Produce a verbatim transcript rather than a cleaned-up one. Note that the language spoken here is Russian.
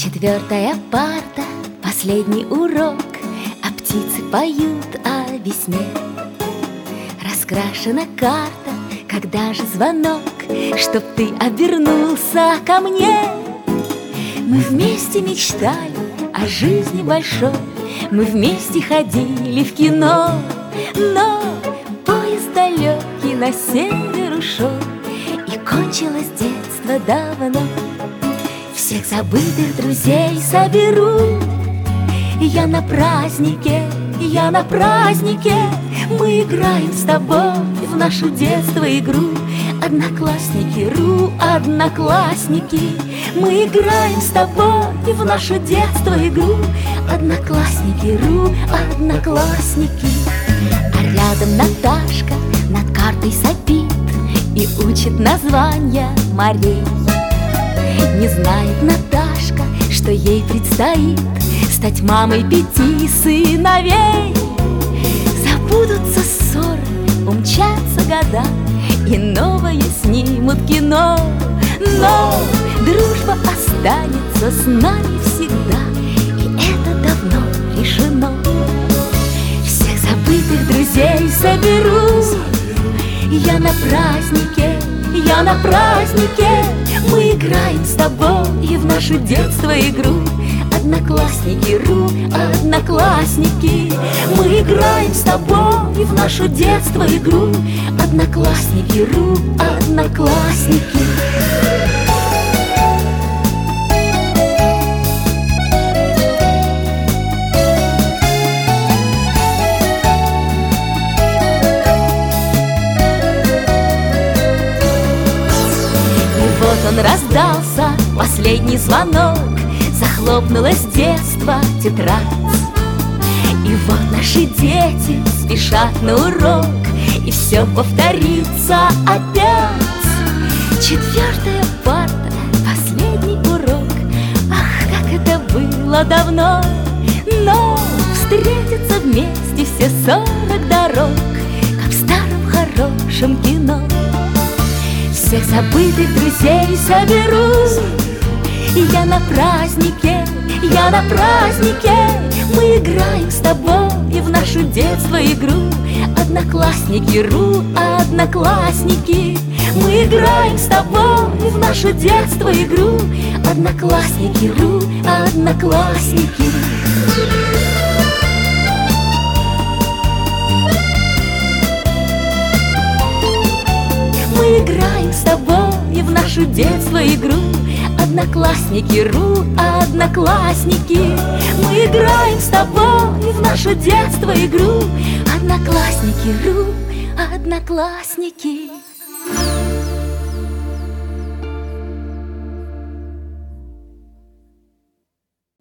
Четвертая парта, последний урок, а птицы поют о весне. Раскрашена карта, когда же звонок, чтоб ты обернулся ко мне. Мы вместе мечтали о жизни большой, мы вместе ходили в кино, но поезд далекий на север ушел, и кончилось детство давно. Всех забытых друзей соберу я на празднике, я на празднике. Мы играем с тобой в нашу детство игру. Одноклассники, ру, одноклассники. Мы играем с тобой в нашу детство игру. Одноклассники, ру, одноклассники. А рядом Наташка над картой сопит и учит названия морей. Не знает Наташка, что ей предстоит стать мамой пяти сыновей. Забудутся ссоры, умчатся года, и новое снимут кино. Но дружба останется с нами всегда, и это давно решено. Всех забытых друзей соберу я на празднике, я на празднике. Мы играем с тобой и в нашу детство игру. Одноклассники, ру, одноклассники. Мы играем с тобой и в нашу детство игру. Одноклассники, ру, одноклассники. Он раздался последний звонок, захлопнулось детство тетрадь. И вот наши дети спешат на урок, и все повторится опять. Четвертая парта, последний урок. Ах, как это было давно! Но встретятся вместе все сорок дорог, как в старом хорошем кино. Всех забытых друзей соберу я на празднике, я на празднике. Мы играем с тобой и в нашу детство игру. Одноклассники, ру, одноклассники. Мы играем с тобой и в нашу детство игру. Одноклассники, ру, одноклассники. Мы играем с тобой и в нашу детство игру. Одноклассники, ру, одноклассники. Мы играем с тобой и в нашу детство игру. Одноклассники, ру, одноклассники.